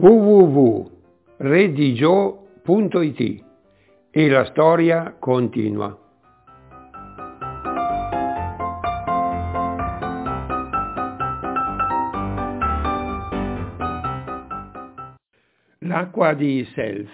www.redigio.it e la storia continua. L'acqua di Sels.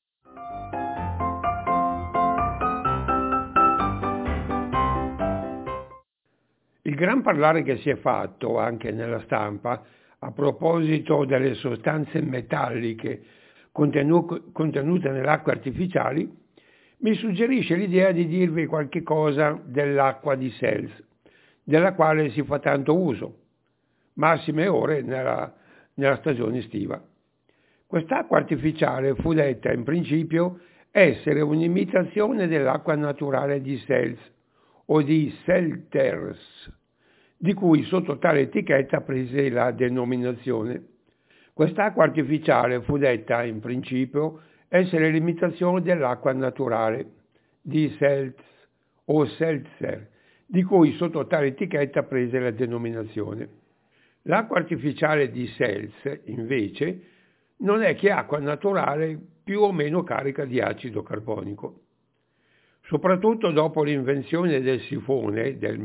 Il gran parlare che si è fatto anche nella stampa a proposito delle sostanze metalliche contenute nelle acque artificiali mi suggerisce l'idea di dirvi qualche cosa dell'acqua di Sels, della quale si fa tanto uso, massime ore nella stagione estiva. Quest'acqua artificiale fu detta in principio essere un'imitazione dell'acqua naturale di Sels o di Selters, di cui sotto tale etichetta prese la denominazione. Quest'acqua artificiale fu detta in principio essere l'imitazione dell'acqua naturale di Seltz o Seltzer, di cui sotto tale etichetta prese la denominazione. L'acqua artificiale di Sels, invece, non è che acqua naturale più o meno carica di acido carbonico. Soprattutto dopo l'invenzione del sifone del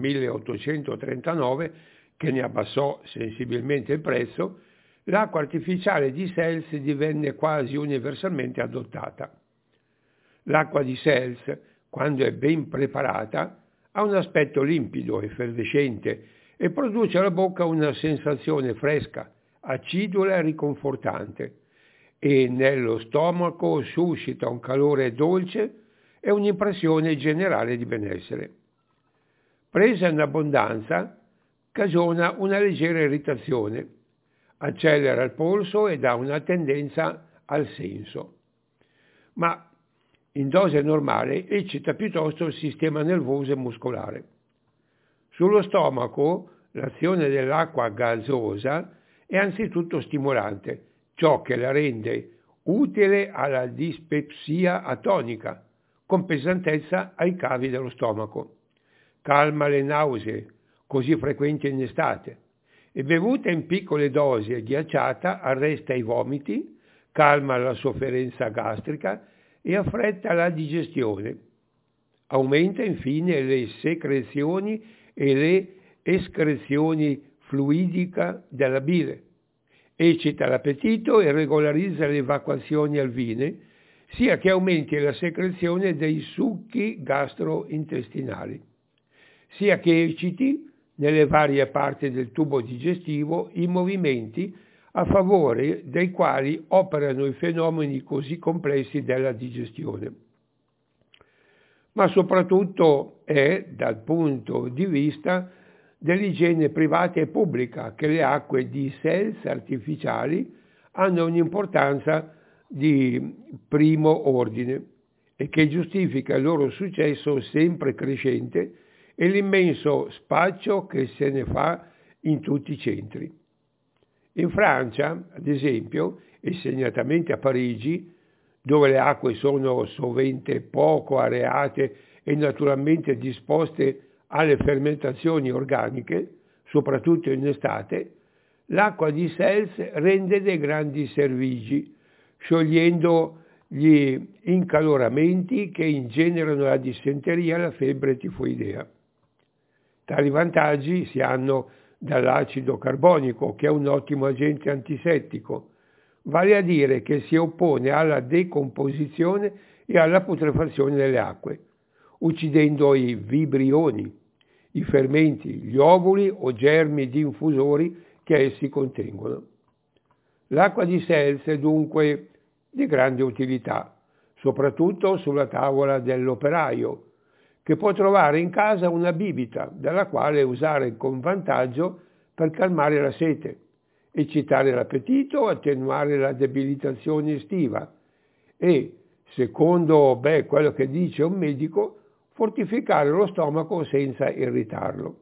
1839, che ne abbassò sensibilmente il prezzo, l'acqua artificiale di Sels divenne quasi universalmente adottata. L'acqua di Sels, quando è ben preparata, ha un aspetto limpido, effervescente e produce alla bocca una sensazione fresca, acidula e riconfortante, e nello stomaco suscita un calore dolce e un'impressione generale di benessere. Presa in abbondanza, cagiona una leggera irritazione, accelera il polso ed ha una tendenza al senso. Ma in dose normale eccita piuttosto il sistema nervoso e muscolare. Sullo stomaco l'azione dell'acqua gasosa è anzitutto stimolante, ciò che la rende utile alla dispepsia atonica, con pesantezza ai cavi dello stomaco. Calma le nausee, così frequenti in estate, e bevuta in piccole dosi e ghiacciata arresta i vomiti, calma la sofferenza gastrica e affretta la digestione. Aumenta infine le secrezioni e le escrezioni fluidica della bile, eccita l'appetito e regolarizza le evacuazioni alvine, sia che aumenti la secrezione dei succhi gastrointestinali, sia che ecciti nelle varie parti del tubo digestivo i movimenti a favore dei quali operano i fenomeni così complessi della digestione. Ma soprattutto è dal punto di vista dell'igiene privata e pubblica che le acque di Sels artificiali hanno un'importanza di primo ordine e che giustifica il loro successo sempre crescente e l'immenso spaccio che se ne fa in tutti i centri. In Francia, ad esempio, e segnatamente a Parigi, dove le acque sono sovente poco areate e naturalmente disposte alle fermentazioni organiche, soprattutto in estate, l'acqua di Sels rende dei grandi servigi, sciogliendo gli incaloramenti che ingenerano la dissenteria e la febbre tifoidea. Tali vantaggi si hanno dall'acido carbonico, che è un ottimo agente antisettico, vale a dire che si oppone alla decomposizione e alla putrefazione delle acque, uccidendo i vibrioni, i fermenti, gli ovuli o germi di infusori che essi contengono. L'acqua di Sels è dunque di grande utilità, soprattutto sulla tavola dell'operaio, che può trovare in casa una bibita dalla quale usare con vantaggio per calmare la sete, eccitare l'appetito, attenuare la debilitazione estiva e, secondo quello che dice un medico, fortificare lo stomaco senza irritarlo.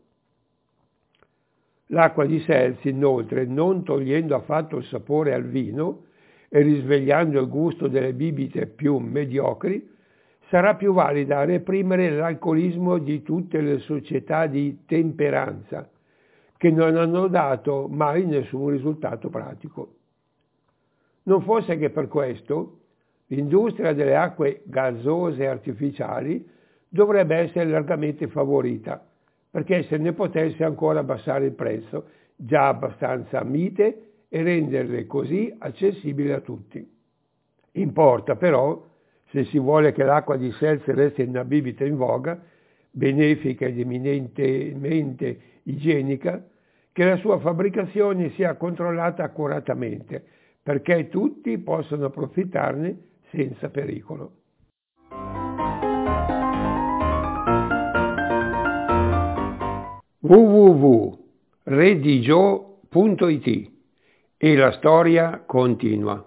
L'acqua di Sels, inoltre, non togliendo affatto il sapore al vino e risvegliando il gusto delle bibite più mediocri, sarà più valida a reprimere l'alcolismo di tutte le società di temperanza, che non hanno dato mai nessun risultato pratico. Non fosse che per questo l'industria delle acque gasose artificiali dovrebbe essere largamente favorita, perché se ne potesse ancora abbassare il prezzo, già abbastanza mite, e renderle così accessibili a tutti. Importa però, se si vuole che l'acqua di seltz resti una bibita in voga, benefica ed eminentemente igienica, che la sua fabbricazione sia controllata accuratamente, perché tutti possano approfittarne senza pericolo. www.redigio.it e la storia continua.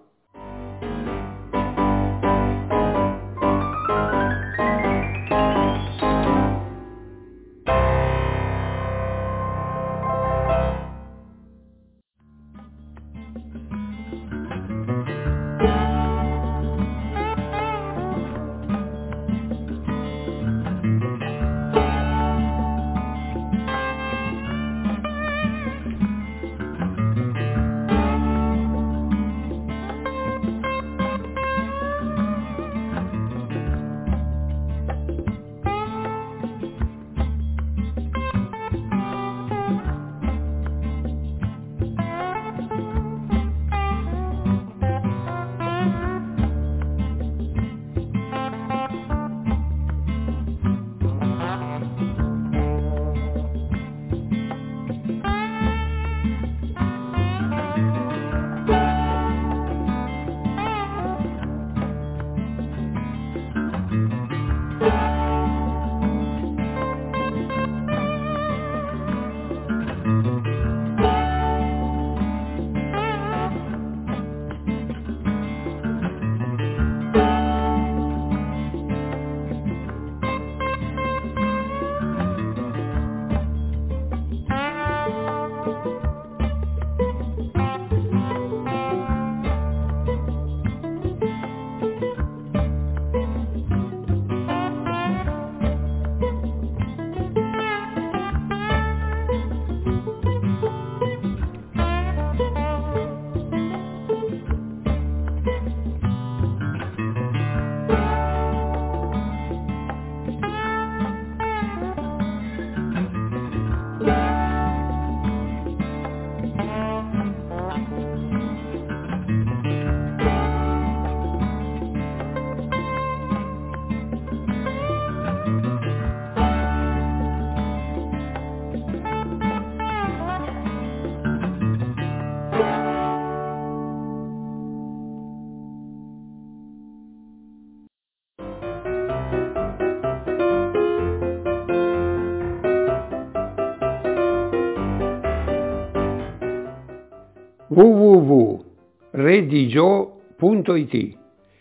www.redigio.it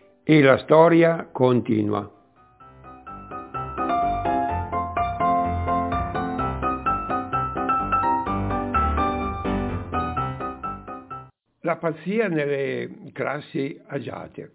e la storia continua. La pazzia nelle classi agiate.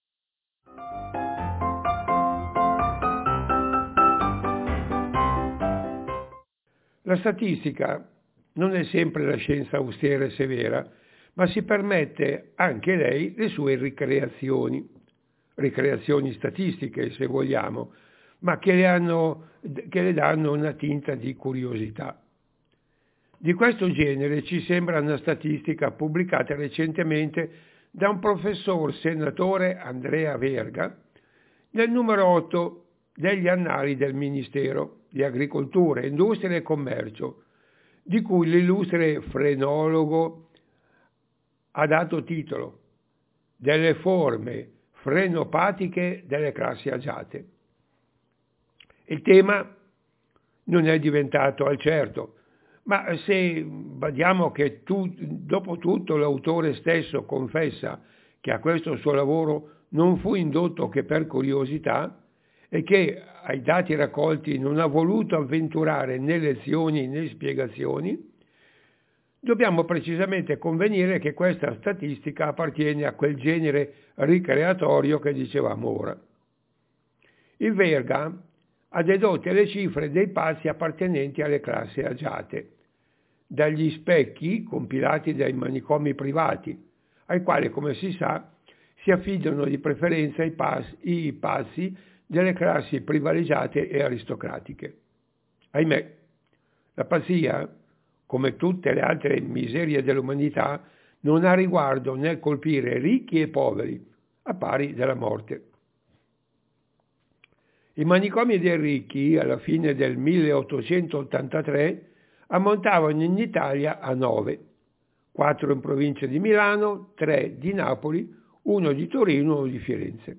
La statistica non è sempre la scienza austera e severa, ma si permette anche lei le sue ricreazioni statistiche se vogliamo, ma che le danno una tinta di curiosità. Di questo genere ci sembra una statistica pubblicata recentemente da un professor senatore Andrea Verga nel numero 8 degli Annali del Ministero di Agricoltura, Industria e Commercio, di cui l'illustre frenologo ha dato titolo Delle forme frenopatiche delle classi agiate. Il tema non è diventato al certo, ma se badiamo che dopo tutto l'autore stesso confessa che a questo suo lavoro non fu indotto che per curiosità e che ai dati raccolti non ha voluto avventurare né lezioni né spiegazioni, dobbiamo precisamente convenire che questa statistica appartiene a quel genere ricreatorio che dicevamo ora. Il Verga ha dedotte le cifre dei pazzi appartenenti alle classi agiate, dagli specchi compilati dai manicomi privati, ai quali, come si sa, si affidano di preferenza i passi delle classi privilegiate e aristocratiche. Ahimè, la pazzia, come tutte le altre miserie dell'umanità, non ha riguardo nel colpire ricchi e poveri, a pari della morte. I manicomi dei ricchi, alla fine del 1883, ammontavano in Italia a 9, 4 in provincia di Milano, 3 di Napoli, 1 di Torino e 1 di Firenze.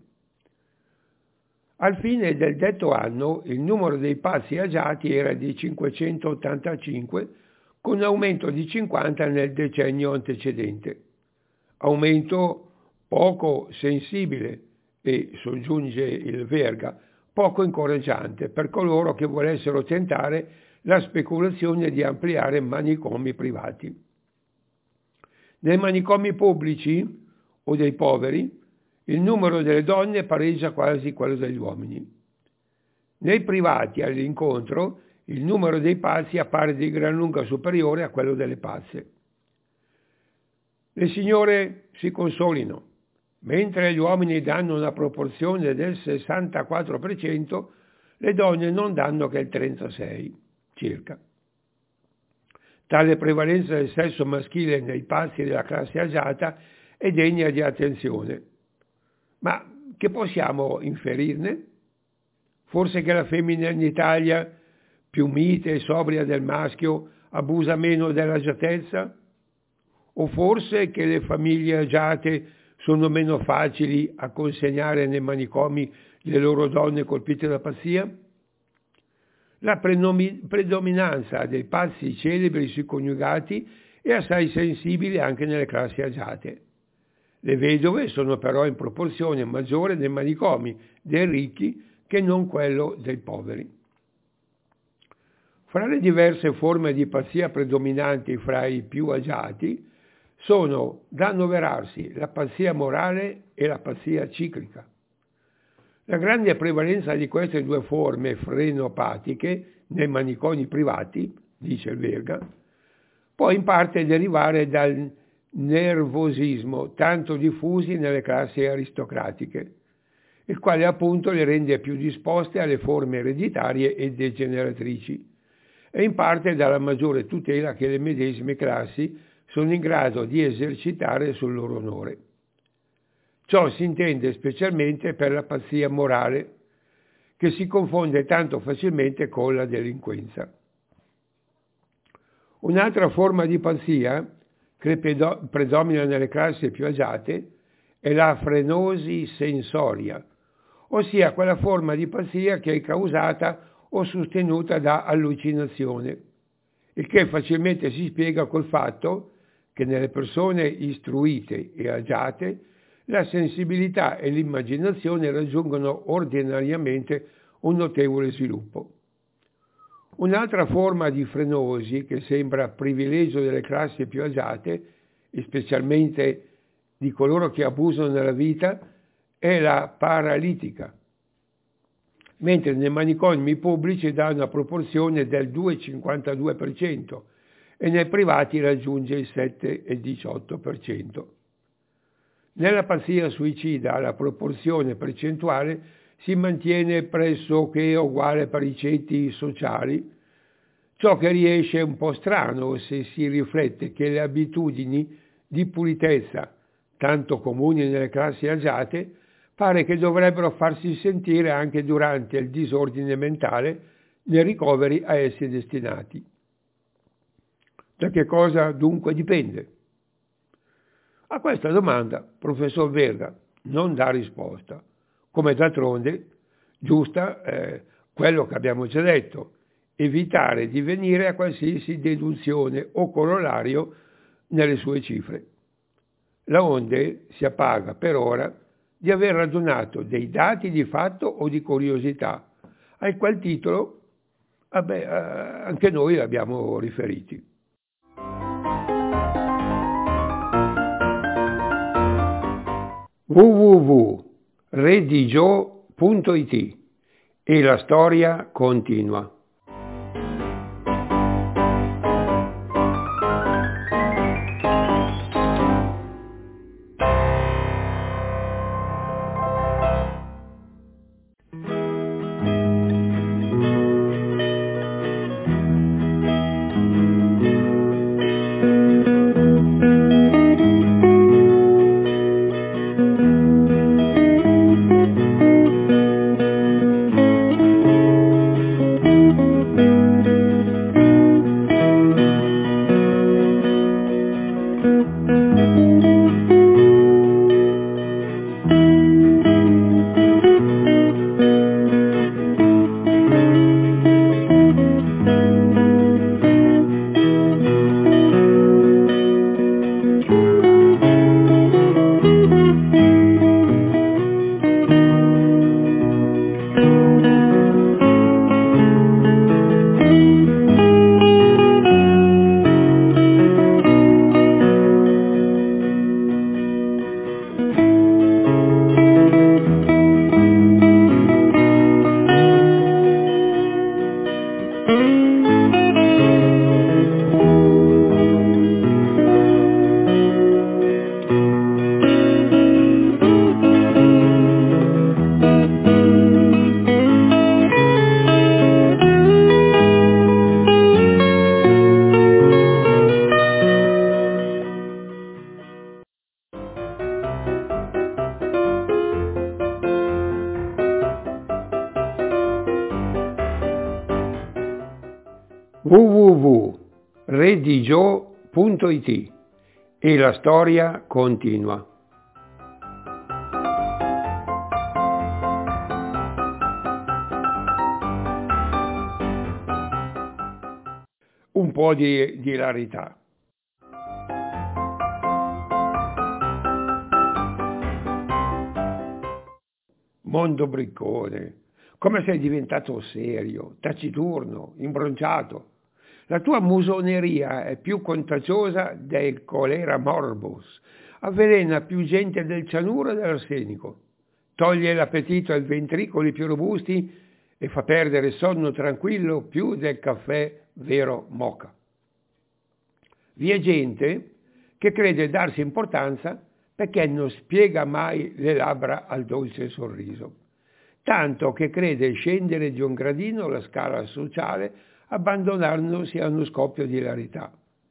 Al fine del detto anno il numero dei pazzi agiati era di 585, con aumento di 50 nel decennio antecedente. Aumento poco sensibile e, soggiunge il Verga, poco incoraggiante per coloro che volessero tentare la speculazione di ampliare manicomi privati. Nei manicomi pubblici o dei poveri, il numero delle donne pareggia quasi quello degli uomini. Nei privati, all'incontro, il numero dei pazzi appare di gran lunga superiore a quello delle pazze. Le signore si consolino, mentre gli uomini danno una proporzione del 64%, le donne non danno che il 36% circa. Tale prevalenza del sesso maschile nei pazzi della classe agiata è degna di attenzione. Ma che possiamo inferirne? Forse che la femmina in Italia, più mite e sobria del maschio, abusa meno dell'agiatezza? O forse che le famiglie agiate sono meno facili a consegnare nei manicomi le loro donne colpite da pazzia? La predominanza dei pazzi celebri sui coniugati è assai sensibile anche nelle classi agiate. Le vedove sono però in proporzione maggiore nei manicomi dei ricchi che non quello dei poveri. Fra le diverse forme di pazzia predominanti fra i più agiati sono da annoverarsi la pazzia morale e la pazzia ciclica. La grande prevalenza di queste due forme frenopatiche nei manicomi privati, dice il Verga, può in parte derivare dal nervosismo tanto diffusi nelle classi aristocratiche, il quale appunto le rende più disposte alle forme ereditarie e degeneratrici, e in parte dalla maggiore tutela che le medesime classi sono in grado di esercitare sul loro onore. Ciò si intende specialmente per la pazzia morale, che si confonde tanto facilmente con la delinquenza. Un'altra forma di pazzia che predomina nelle classi più agiate è la frenosi sensoria, ossia quella forma di pazzia che è causata o sostenuta da allucinazione, il che facilmente si spiega col fatto che nelle persone istruite e agiate la sensibilità e l'immaginazione raggiungono ordinariamente un notevole sviluppo. Un'altra forma di frenosi che sembra privilegio delle classi più agiate, e specialmente di coloro che abusano della vita, è la paralitica, mentre nei manicomi pubblici dà una proporzione del 2,52% e nei privati raggiunge il 7,18%. Nella pazzia suicida la proporzione percentuale si mantiene pressoché uguale per i ceti sociali, ciò che riesce un po' strano se si riflette che le abitudini di pulitezza, tanto comuni nelle classi agiate, pare che dovrebbero farsi sentire anche durante il disordine mentale nei ricoveri a essi destinati. Da che cosa dunque dipende? A questa domanda professor Verga non dà risposta, come d'altronde giusta quello che abbiamo già detto, evitare di venire a qualsiasi deduzione o corollario nelle sue cifre. Laonde si appaga per ora di aver radunato dei dati di fatto o di curiosità, al qual titolo anche noi l'abbiamo riferiti. www.redigio.it e la storia continua. www.redigio.it e la storia continua. Un po' di ilarità. Mondo briccone, come sei diventato serio, taciturno, imbronciato. La tua musoneria è più contagiosa del colera morbus, avvelena più gente del cianuro e dell'arsenico, toglie l'appetito ai ventricoli più robusti e fa perdere sonno tranquillo più del caffè vero moka. Vi è gente che crede darsi importanza perché non spiega mai le labbra al dolce sorriso, tanto che crede scendere di un gradino la scala sociale abbandonandosi a uno scoppio di ilarità.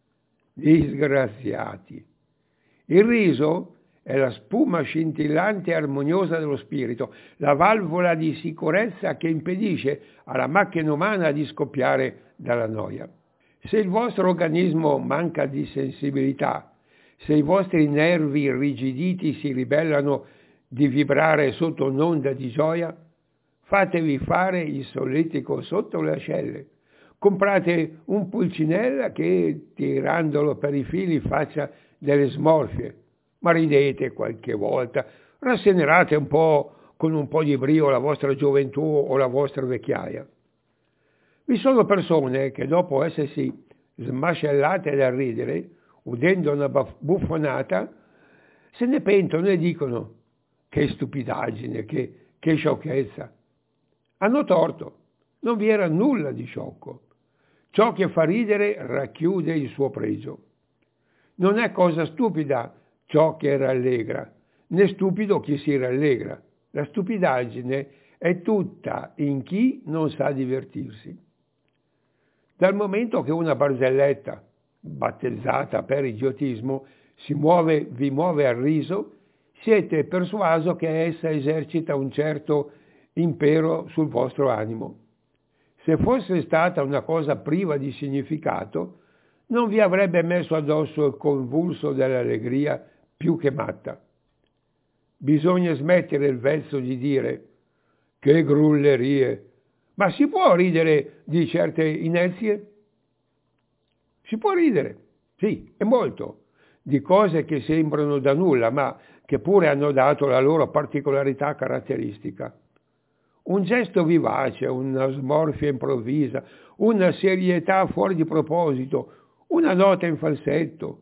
Disgraziati! Il riso è la spuma scintillante e armoniosa dello spirito, la valvola di sicurezza che impedisce alla macchina umana di scoppiare dalla noia. Se il vostro organismo manca di sensibilità, se i vostri nervi irrigiditi si ribellano di vibrare sotto un'onda di gioia, fatevi fare il solletico sotto le ascelle. Comprate un pulcinella che, tirandolo per i fili, faccia delle smorfie. Ma ridete qualche volta, rassenerate un po' con un po' di brio la vostra gioventù o la vostra vecchiaia. Vi sono persone che dopo essersi smascellate dal ridere, udendo una buffonata, se ne pentono e dicono che stupidaggine, che sciocchezza. Hanno torto, non vi era nulla di sciocco. Ciò che fa ridere racchiude il suo pregio. Non è cosa stupida ciò che rallegra, né stupido chi si rallegra. La stupidaggine è tutta in chi non sa divertirsi. Dal momento che una barzelletta, battezzata per idiotismo, vi muove al riso, siete persuaso che essa esercita un certo impero sul vostro animo. Se fosse stata una cosa priva di significato, non vi avrebbe messo addosso il convulso dell'allegria più che matta. Bisogna smettere il vezzo di dire «che grullerie», ma si può ridere di certe inezie? Si può ridere, sì, e molto, di cose che sembrano da nulla, ma che pure hanno dato la loro particolarità caratteristica. Un gesto vivace, una smorfia improvvisa, una serietà fuori di proposito, una nota in falsetto,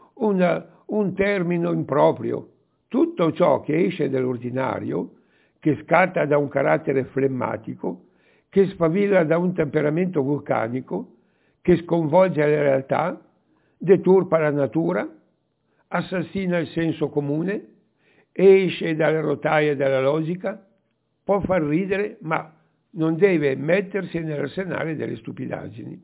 un termine improprio, tutto ciò che esce dall'ordinario, che scatta da un carattere flemmatico, che sfavilla da un temperamento vulcanico, che sconvolge la realtà, deturpa la natura, assassina il senso comune, esce dalle rotaie della logica, può far ridere, ma non deve mettersi nell'arsenale delle stupidaggini.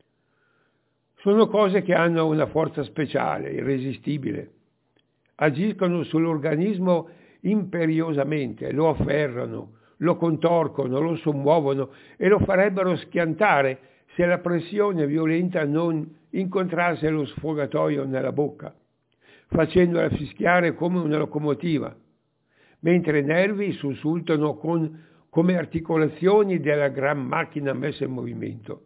Sono cose che hanno una forza speciale, irresistibile. Agiscono sull'organismo imperiosamente, lo afferrano, lo contorcono, lo sommuovono e lo farebbero schiantare se la pressione violenta non incontrasse lo sfogatoio nella bocca, facendola fischiare come una locomotiva, mentre i nervi sussultano come articolazioni della gran macchina messa in movimento.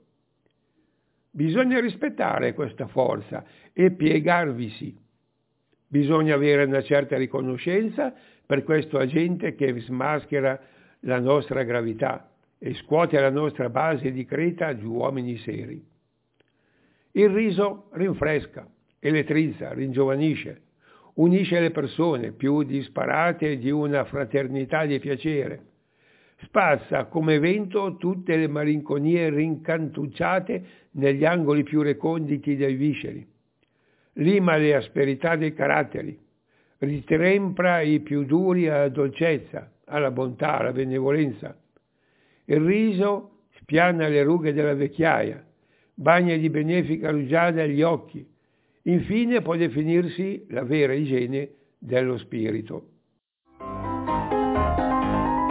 Bisogna rispettare questa forza e piegarvisi. Bisogna avere una certa riconoscenza per questo agente che smaschera la nostra gravità e scuote la nostra base di creta di uomini seri. Il riso rinfresca, elettrizza, ringiovanisce, unisce le persone più disparate di una fraternità di piacere, spazza come vento tutte le malinconie rincantucciate negli angoli più reconditi dei visceri, lima le asperità dei caratteri, ritrempra i più duri alla dolcezza, alla bontà, alla benevolenza. Il riso spiana le rughe della vecchiaia, bagna di benefica rugiada gli occhi. Infine può definirsi la vera igiene dello spirito.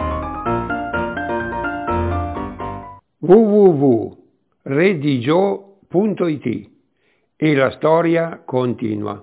www.redigio.it www.radiogio.it e la storia continua.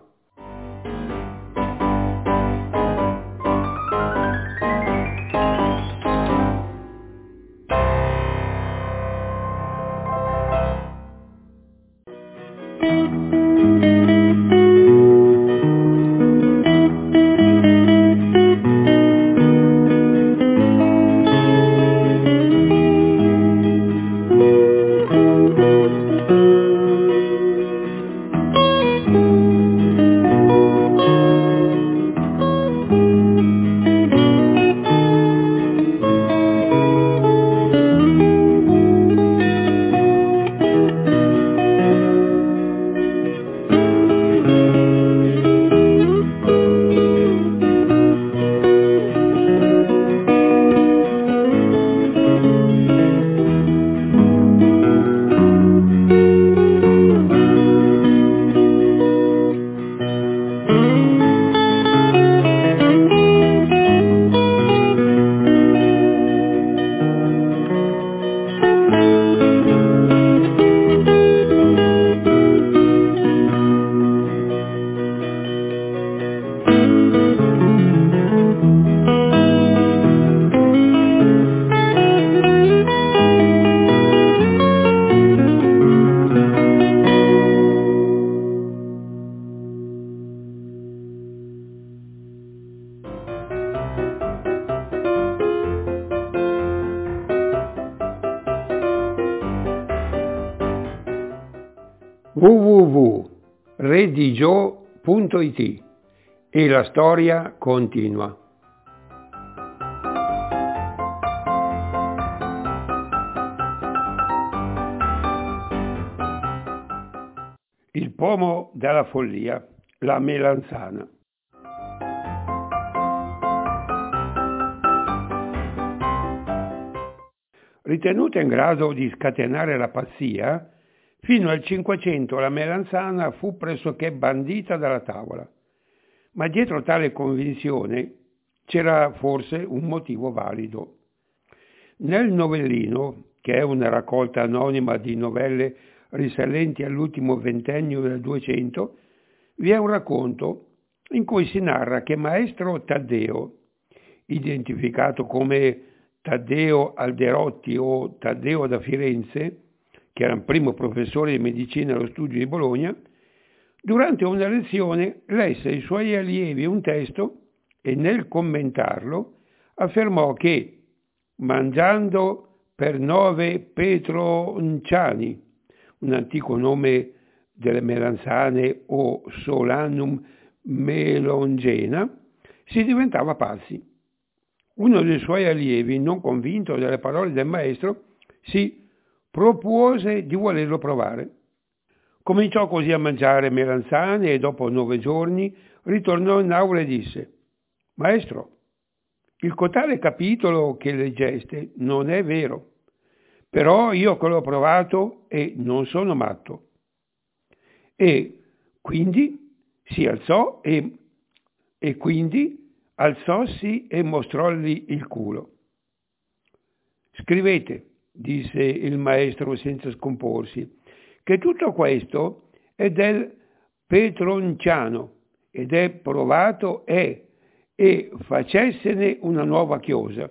www.radiogio.it e la storia continua. Il pomo della follia, la melanzana. Ritenuta in grado di scatenare la pazzia, fino al Cinquecento la melanzana fu pressoché bandita dalla tavola, ma dietro tale convinzione c'era forse un motivo valido. Nel Novellino, che è una raccolta anonima di novelle risalenti all'ultimo ventennio del 200, vi è un racconto in cui si narra che maestro Taddeo, identificato come Taddeo Alderotti o Taddeo da Firenze, che era il primo professore di medicina allo studio di Bologna, durante una lezione lesse ai suoi allievi un testo e nel commentarlo affermò che mangiando per 9 petronciani, un antico nome delle melanzane o Solanum melongena, si diventava pazzi. Uno dei suoi allievi, non convinto delle parole del maestro, si propose di volerlo provare. Cominciò così a mangiare melanzane e dopo 9 giorni ritornò in aula e disse: «Maestro, il cotale capitolo che leggeste non è vero, però io che l'ho provato e non sono matto». E quindi si alzò e quindi alzossi e mostrolli il culo. «Scrivete», disse il maestro senza scomporsi, «che tutto questo è del petronciano ed è provato e facessene una nuova chiosa».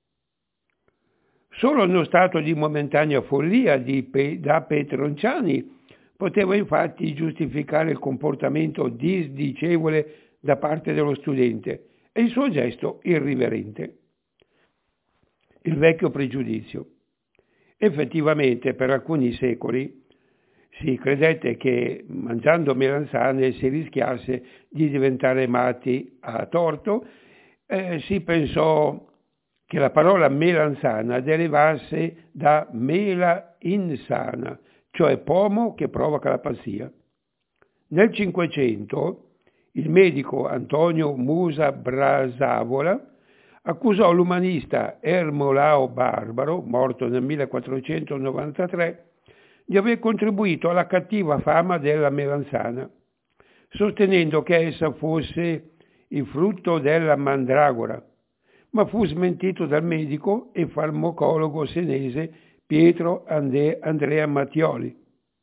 Solo uno stato di momentanea follia da petronciani poteva infatti giustificare il comportamento disdicevole da parte dello studente e il suo gesto irriverente. Il vecchio pregiudizio. Effettivamente per alcuni secoli si credette che mangiando melanzane si rischiasse di diventare matti a torto. Si pensò che la parola melanzana derivasse da mela insana, cioè pomo che provoca la pazzia. Nel Cinquecento il medico Antonio Musa Brasavola accusò l'umanista Ermolao Barbaro, morto nel 1493, di aver contribuito alla cattiva fama della melanzana, sostenendo che essa fosse il frutto della mandragora, ma fu smentito dal medico e farmacologo senese Pietro Andrea Mattioli.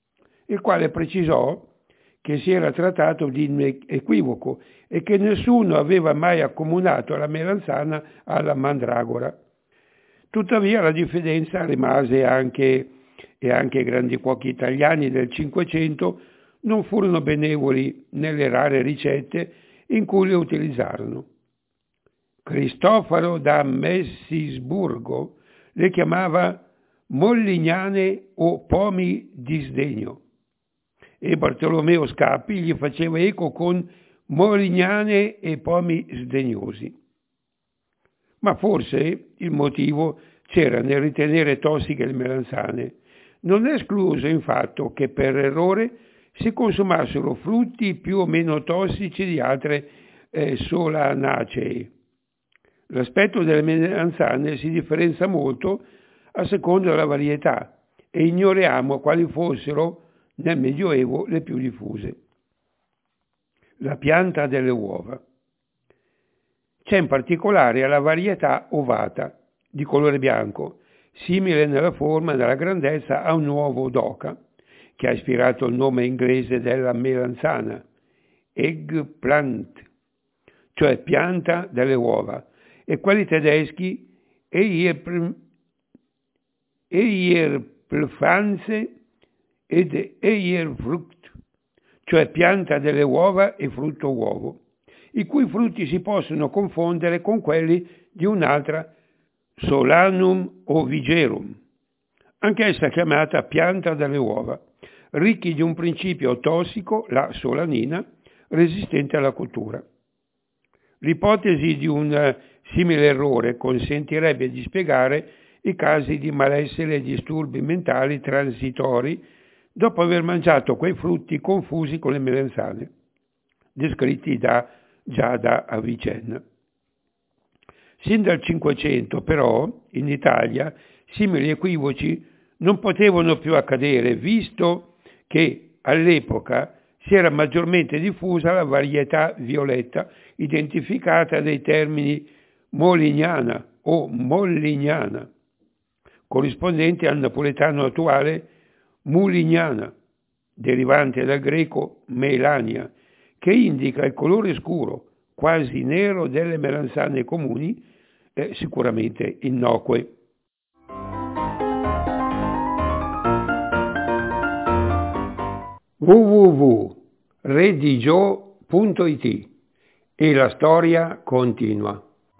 il quale precisò che si era trattato di un equivoco e che nessuno aveva mai accomunato la melanzana alla mandragora. Tuttavia la diffidenza rimase e anche i grandi cuochi italiani del Cinquecento non furono benevoli nelle rare ricette in cui le utilizzarono. Cristoforo da Messisburgo le chiamava mollignane o pomi di sdegno e Bartolomeo Scappi gli faceva eco con molignane e pomi sdegnosi. Ma forse il motivo c'era nel ritenere tossiche le melanzane. Non è escluso infatti che per errore si consumassero frutti più o meno tossici di altre solanacee. L'aspetto delle melanzane si differenzia molto a seconda della varietà e ignoriamo quali fossero nel Medioevo le più diffuse. La pianta delle uova. C'è in particolare la varietà ovata, di colore bianco, simile nella forma e nella grandezza a un uovo d'oca, che ha ispirato il nome inglese della melanzana, eggplant, cioè pianta delle uova, e quelli tedeschi Eierpflanze ed Eierfrucht, cioè pianta delle uova e frutto uovo, i cui frutti si possono confondere con quelli di un'altra Solanum ovigerum, anch'essa chiamata pianta delle uova, ricchi di un principio tossico, la solanina, resistente alla cottura. L'ipotesi di un simile errore consentirebbe di spiegare i casi di malessere e disturbi mentali transitori dopo aver mangiato quei frutti confusi con le melanzane, descritti già da Avicenna. Sin dal Cinquecento, però, in Italia, simili equivoci non potevano più accadere, visto che all'epoca si era maggiormente diffusa la varietà violetta, identificata dai termini molignana o mollignana, corrispondente al napoletano attuale mulignana, derivante dal greco melania, che indica il colore scuro, quasi nero delle melanzane comuni, sicuramente innocue. www.redigio.it e la storia continua.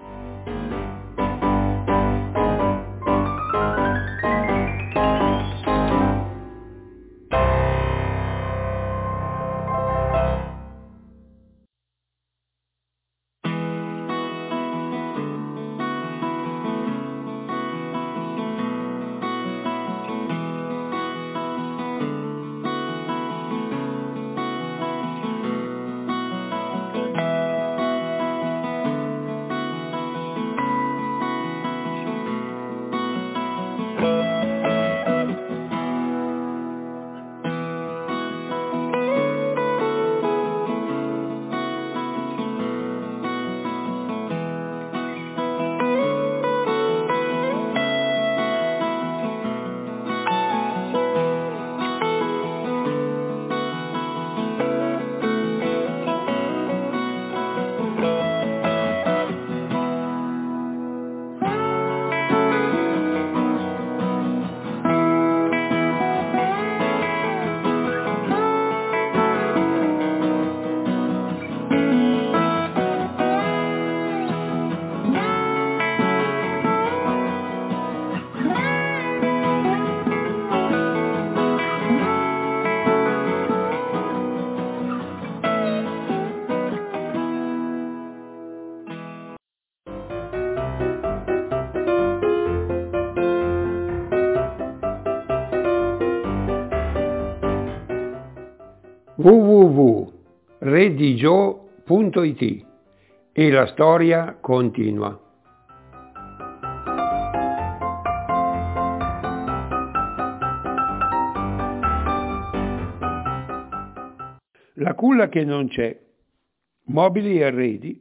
www.redigio.it e la storia continua. La culla che non c'è, mobili e arredi.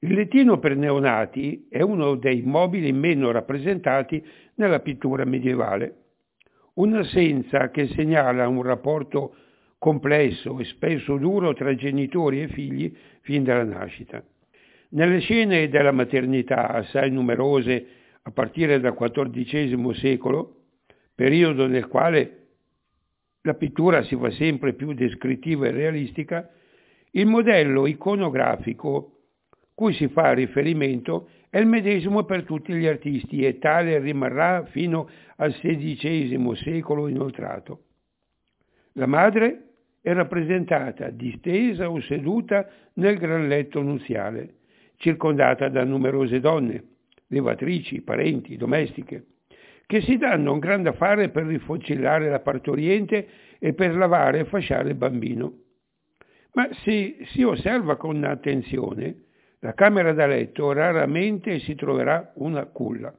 Il lettino per neonati è uno dei mobili meno rappresentati nella pittura medievale, un'assenza che segnala un rapporto complesso e spesso duro tra genitori e figli fin dalla nascita. Nelle scene della maternità, assai numerose a partire dal XIV secolo, periodo nel quale la pittura si fa sempre più descrittiva e realistica, il modello iconografico cui si fa riferimento è il medesimo per tutti gli artisti e tale rimarrà fino al XVI secolo inoltrato. La madre è rappresentata distesa o seduta nel gran letto nuziale, circondata da numerose donne, levatrici, parenti, domestiche, che si danno un gran da fare per rifocillare la partoriente e per lavare e fasciare il bambino. Ma se si osserva con attenzione, la camera da letto raramente si troverà una culla.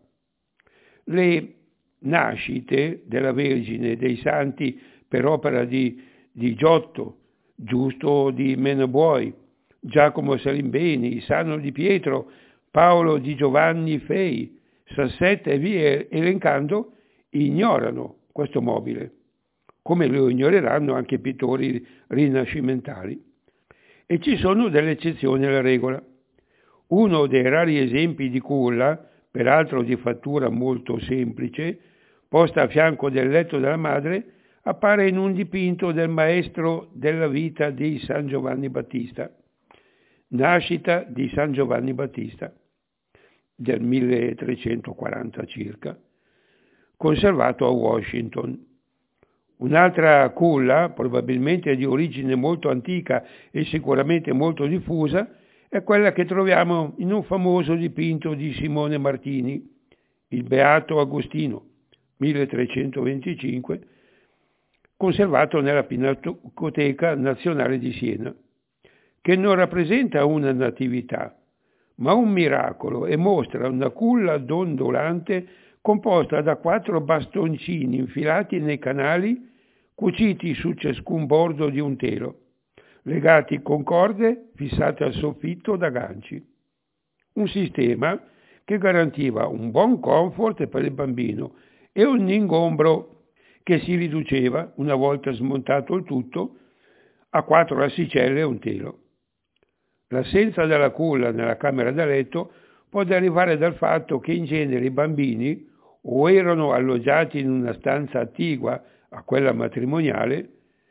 Le nascite della Vergine e dei santi per opera di Giotto, Giusto di Menabuoi, Giacomo Salimbeni, Sano di Pietro, Paolo di Giovanni Fei, Sassetta e via elencando, ignorano questo mobile, come lo ignoreranno anche i pittori rinascimentali. E ci sono delle eccezioni alla regola. Uno dei rari esempi di culla, peraltro di fattura molto semplice, posta a fianco del letto della madre, appare in un dipinto del maestro della vita di San Giovanni Battista, Nascita di San Giovanni Battista, del 1340 circa, conservato a Washington. Un'altra culla, probabilmente di origine molto antica e sicuramente molto diffusa, è quella che troviamo in un famoso dipinto di Simone Martini, il Beato Agostino, 1325, conservato nella Pinacoteca Nazionale di Siena, che non rappresenta una natività, ma un miracolo e mostra una culla dondolante composta da 4 bastoncini infilati nei canali, cuciti su ciascun bordo di un telo, legati con corde fissate al soffitto da ganci. Un sistema che garantiva un buon comfort per il bambino e un ingombro che si riduceva, una volta smontato il tutto, a 4 assicelle e un telo. L'assenza della culla nella camera da letto può derivare dal fatto che in genere i bambini o erano alloggiati in una stanza attigua a quella matrimoniale.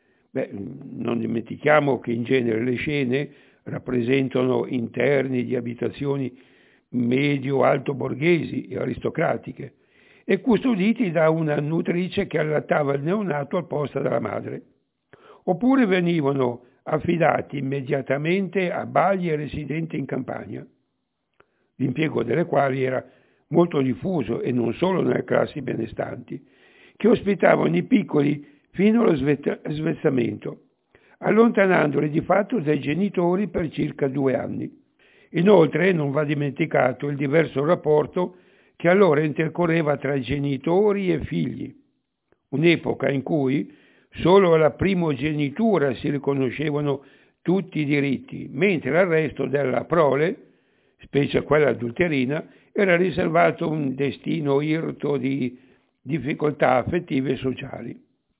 Non dimentichiamo che in genere le scene rappresentano interni di abitazioni medio-alto borghesi e aristocratiche e custoditi da una nutrice che allattava il neonato al posto della madre, oppure venivano affidati immediatamente a balie residenti in campagna, l'impiego delle quali era molto diffuso e non solo nelle classi benestanti, che ospitavano i piccoli fino allo svezzamento, allontanandoli di fatto dai genitori per circa 2 anni. Inoltre non va dimenticato il diverso rapporto che allora intercorreva tra genitori e figli, un'epoca in cui solo alla primogenitura si riconoscevano tutti i diritti, mentre al resto della prole, specie quella adulterina, era riservato un destino irto di difficoltà affettive e sociali,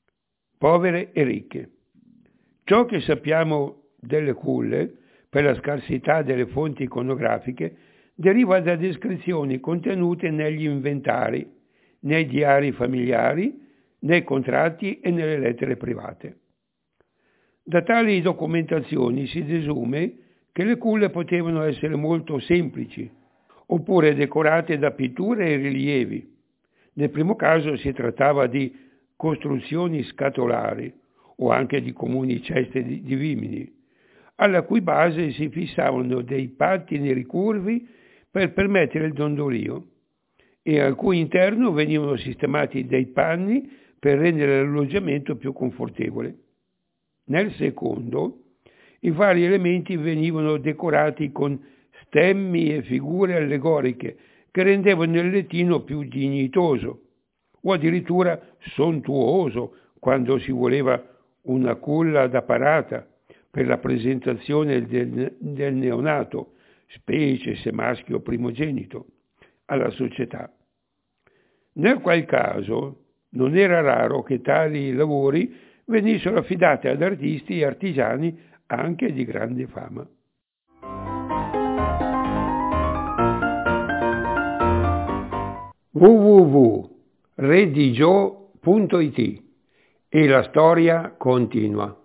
povere e ricche. Ciò che sappiamo delle culle, per la scarsità delle fonti iconografiche, deriva da descrizioni contenute negli inventari, nei diari familiari, nei contratti e nelle lettere private. Da tali documentazioni si desume che le culle potevano essere molto semplici, oppure decorate da pitture e rilievi. Nel primo caso si trattava di costruzioni scatolari o anche di comuni ceste di vimini, alla cui base si fissavano dei pattini ricurvi per permettere il dondolio e al cui interno venivano sistemati dei panni per rendere l'alloggiamento più confortevole. Nel secondo, i vari elementi venivano decorati con stemmi e figure allegoriche che rendevano il lettino più dignitoso o addirittura sontuoso quando si voleva una culla da parata per la presentazione del neonato, specie se maschio primogenito, alla società. Nel qual caso non era raro che tali lavori venissero affidati ad artisti e artigiani anche di grande fama. www.redigio.it e la storia continua.